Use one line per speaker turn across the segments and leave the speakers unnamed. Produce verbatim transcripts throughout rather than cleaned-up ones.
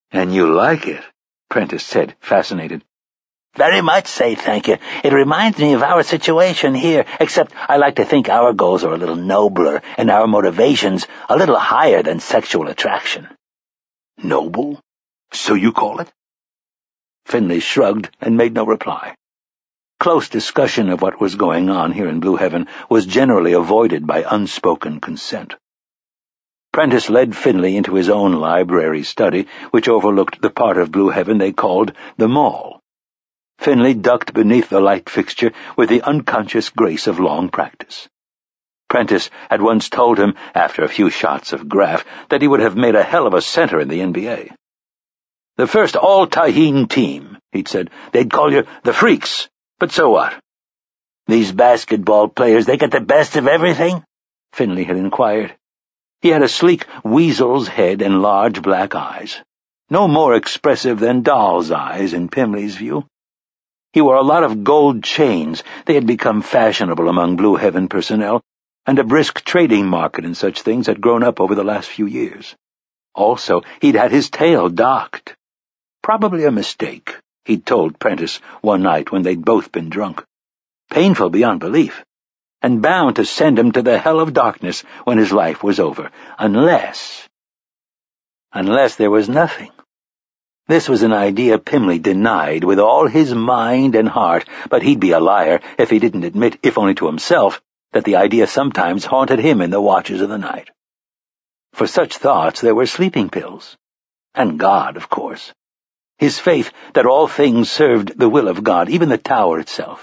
"And you like it?" Prentice said, fascinated.
"Very much, say thank you. It reminds me of our situation here, except I like to think our goals are a little nobler and our motivations a little higher than sexual attraction."
"Noble? So you call it?"
Finley shrugged and made no reply. Close discussion of what was going on here in Blue Heaven was generally avoided by unspoken consent. Prentice led Finley into his own library study, which overlooked the part of Blue Heaven they called the Mall. Finley ducked beneath the light fixture with the unconscious grace of long practice. Prentice had once told him, after a few shots of Graff, that he would have made a hell of a center in the N B A. "The first all-Tahine team," he'd said. "They'd call you the Freaks, but so what?" "These basketball players, they get the best of everything?" Finley had inquired. He had a sleek weasel's head and large black eyes, no more expressive than doll's eyes in Pimley's view. He wore a lot of gold chains. They had become fashionable among Blue Heaven personnel, and a brisk trading market in such things had grown up over the last few years. Also, he'd had his tail docked. Probably a mistake, he'd told Prentice one night when they'd both been drunk. Painful beyond belief, and bound to send him to the hell of darkness when his life was over, unless... Unless there was nothing. This was an idea Pimley denied with all his mind and heart, but he'd be a liar if he didn't admit, if only to himself, that the idea sometimes haunted him in the watches of the night. For such thoughts there were sleeping pills. And God, of course. His faith that all things served the will of God, even the tower itself.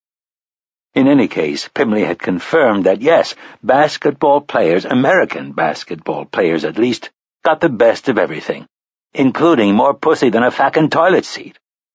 In any case, Pimley had confirmed that, yes, basketball players, American basketball players at least, got the best of everything, including more pussy than a fucking toilet seat.